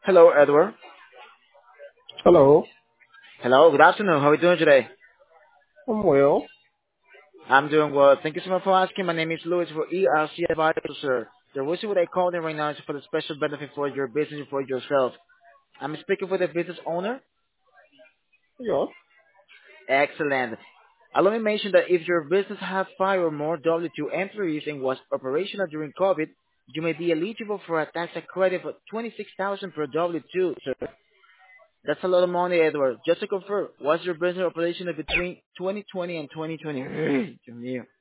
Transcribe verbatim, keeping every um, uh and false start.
Hello, Edward. Hello, Hello, good afternoon. How are you doing today? I'm well. I'm doing well. Thank you so much for asking. My name is Louis for E R C Advisor, sir. The reason what I called in right now is for the special benefit for your business and for yourself. I'm speaking for the business owner. Yes, Excellent. Allow me to mention that if your business has five or more W two employees and was operational during COVID, you may be eligible for a tax credit of twenty-six thousand per W two, sir. That's a lot of money, Edward. Just to confirm, was your business operational between twenty twenty and twenty twenty?